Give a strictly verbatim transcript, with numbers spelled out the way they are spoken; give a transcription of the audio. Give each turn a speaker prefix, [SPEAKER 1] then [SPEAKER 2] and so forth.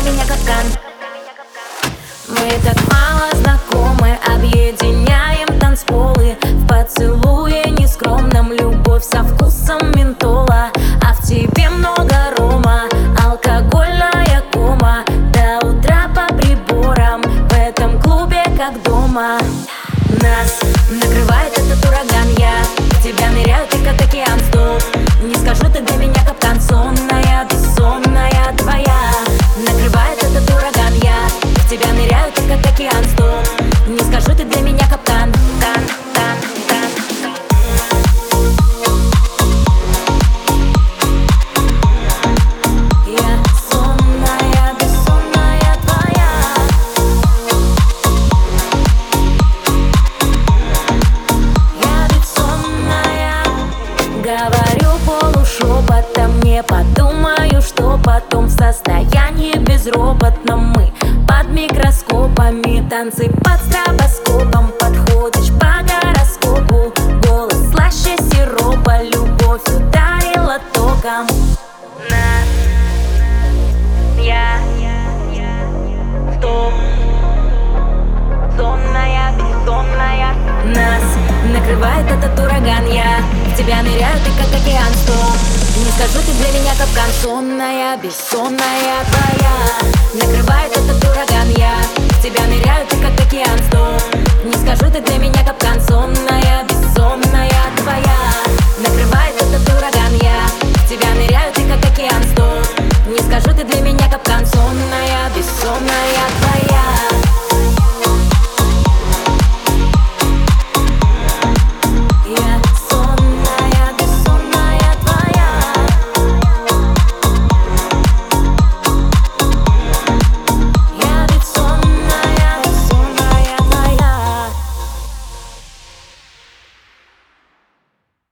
[SPEAKER 1] меня капкан. Мы так мало знакомы, объединяем танцполы. В поцелуе нескромном любовь со вкусом ментола. А в тебе много рома, алкогольная кома. До утра по приборам, в этом клубе как дома. Нас накрывает этот ураган, я в тебя ныряю, ты как океан, стоп. Не скажу, ты для меня капкан, сонная, бессонная твоя. Накрывает этот ураган, я в тебя ныряю, ты как океан, стоп. Не скажу, ты для меня капкан, кан, кан, кан. Я сонная, бессонная твоя. Я ведь сонная. Говорю полушепотом, не подумаю, что потом. В состоянии безропотном мы под микроскопами. Танцы под стробоскопом, подходишь по гороскопу. Голос слаще сиропа, любовь ударила током. Нас, я, стоп. Сонная, бессонная. Нас накрывает этот ураган, я в тебя ныряю, ты как океан, стоп. Не скажу, ты для меня капкан, сонная, бессонная твоя. Накрывает этот ураган, я в тебя ныряю, ты как океан, стоп. Не скажу, ты для меня капкан, сонная, бессонная твоя. Накрывает этот ураган, я в тебя ныряю, ты как океан, стоп. Не скажу, ты для меня капкан, сонная, бессонная твоя.